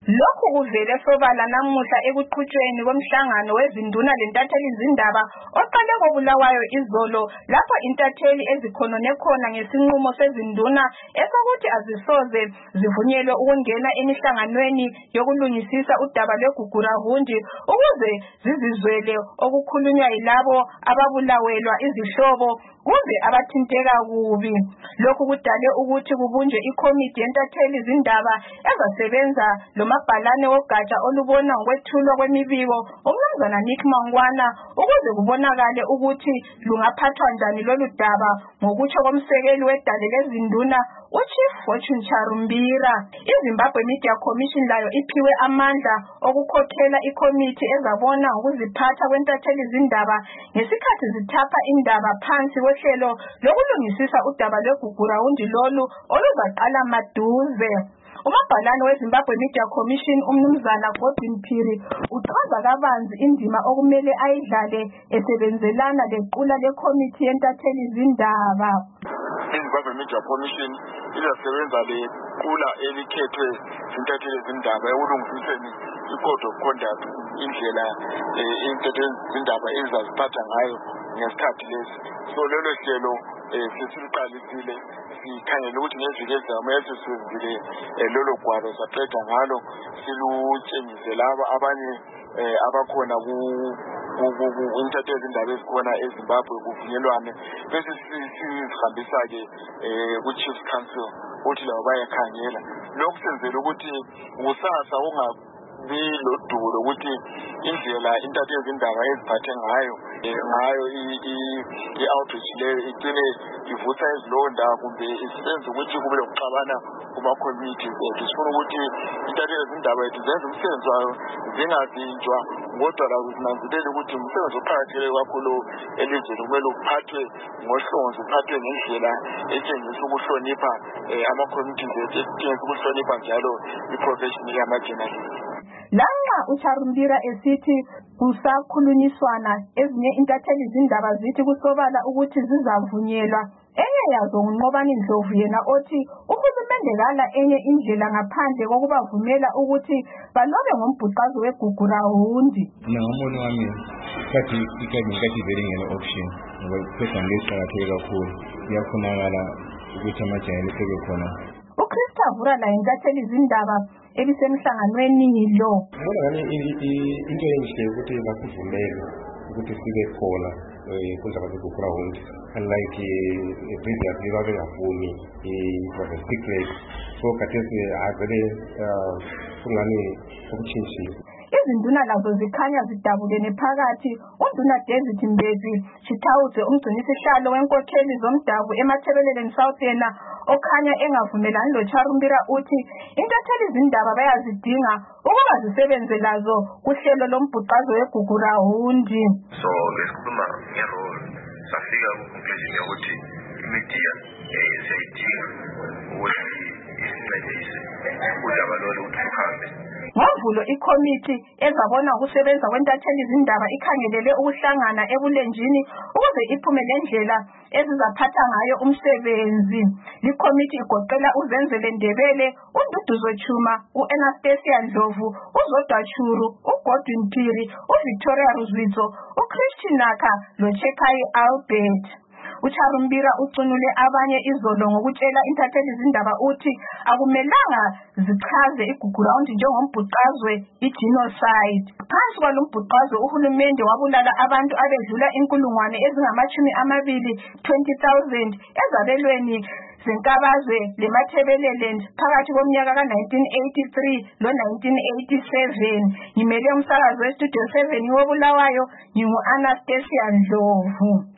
Lokhu kuvele sobala namuhla ekuqhutshweni komhlangano wezinduna lentatheli zindaba oqale koBulawayo izolo lapho intatheli ezikhonone khona ngesinqumo sezinduna esokuthi azisoze zivunyelwe ukungena emihlanganweni yokulungisisa udaba lweGugurahundi ukuze zizizwele okukhulunywa yilabo ababulawelwa izihlobo kuze abathinteka kubi. Lokhu kudale ukuthi kubunjwe ikomiti yentatheli zindaba ezasebenza lomabhalane wogatsha olubona ngokwethulwa kwemibiko uMnumzana Nick Mangwana ukuze kubonakale ukuthi lungaphathwa njani lolu daba ngokutsho komsekeli wedale lezinduna uChief Fortune Charumbira. iZimbabwe Media Commission layo iphiwe amandla okukhokhela ikomiti ezabona ngokuziphatha kwentatheli zindaba ngesikhathi zithapha indaba phansi kohlelo lokulungisisa udaba lweGugurahundi lolu oluzaqala maduze. Umabhalane weZimbabwe Media Commission uMnumzana Godwin Phiri uchaza kabanzi indima okumele ayidlale esebenzelana lequla lekomiti yentatheli zindaba. iZimbabwe Media Commission izasebenza lequla elikhethwe intatheli zindaba ekulungisiseni i-code of conduct, indlela intatheli zindaba ezaziphatha ngayo ngesikhathi lesi. So lelo hlelo sesiqalisile, sikhangele ukuthi ngeviki ezayo sesenzile lolo gwalo saqeda ngalo silutshengise laba abanye abakhona intatheli zindaba ezikhona eZimbabwe kuvunyelwane bese sizihambisa-ke ku-Chief Council ukuthi labo bayakhangela. Lokhu senzela ukuthi kusasa kungabi lodubo lokuthi indlela intatheli zindaba eziphathe ngayo i-outreach leyo igcine ivusa izilonda kumbe isenze ukuthi kube lokuxabana kuma-communities ethu. Sifuna ukuthi intatheli zindaba ethu zenze umsebenzi wayo zingavinjwa, kodwa lazo zinanzelele ukuthi umsebenzi oqakatheke kakhulu elizweni kumele uphathwe ngohlonzi, uphathwe ngendlela etshengisa ukuhlonipha ama-communities ethu, etshengisa ukuhlonipha njalo i-profession yama-journalist. Lanxa uCharumbira esithi kusakhulunyiswana, ezinye intatheli zindaba zithi kusobala ukuthi zizavunyelwa. Enye yazo nguNqobani Ndlovu yena othi uhulumende kala enye indlela ngaphandle kokubavumela ukuthi balobe ngombhuqazo weGugurahundi. Ngombono wami ikathi vele ngene option ngoba iphepha ngeqakatheke kakhulu, iyakhonakala ukuthi amajayelo sebekhona. uChristopher la intatheli zindaba ebisemhlanganweni lo. Ngibona into enhle ukuthi basivumele ukuthi sibe khona kundaba zeGugurahundi, unlike previously babengafuni, it was a secret. So khathesi avele kungani ukutshintshile. Izinduna lazo zikhanya zidabulene phakathi. uNduna David Mbezi Chitawuze umgcinisihlalo wenkokheli zomdabu eMathebeleleni South yena okhanya engavumelani loCharumbira uthi intatheli zindaba bayazidinga ukuba zisebenze lazo kuhlelo lombhuqazo weGugurahundi. So lesikhuluma ngerole safika ku-conclusion yokuthi imedia siyayidinga ukuthi isincedise udaba lolu ukuthi uhambe. NgoVulo ikomiti ezabona ukusebenza kwentatheli zindaba ikhangelele ukuhlangana ebulenjini ukuze iphume lendlela ezizaphatha ngayo umsebenzi. Likomiti igoqela uZenzele Ndebele, uNduduzo Chuma, uAnastasia Ndlovu, uZodwa Churu, uGodwin Phiri, uVictoria Ruzwitso, uChristian Naka loChekai Albert. uCharumbira ucunule abanye izolo ngokutshela intatheli zindaba uthi akumelanga zichaze iGugurahundi njengombhuqazwe i-genocide. Phansi kwalombhuqazwe uhulumende wabulala abantu abedlula 20,000 ezabelweni zenkabazwe leMathebeleleni phakathi komnyaka ka-1983 lo-1987. Ngimele umsakazi weStudio 7 woBulawayo, ngingu-Anastasia Ndlovu.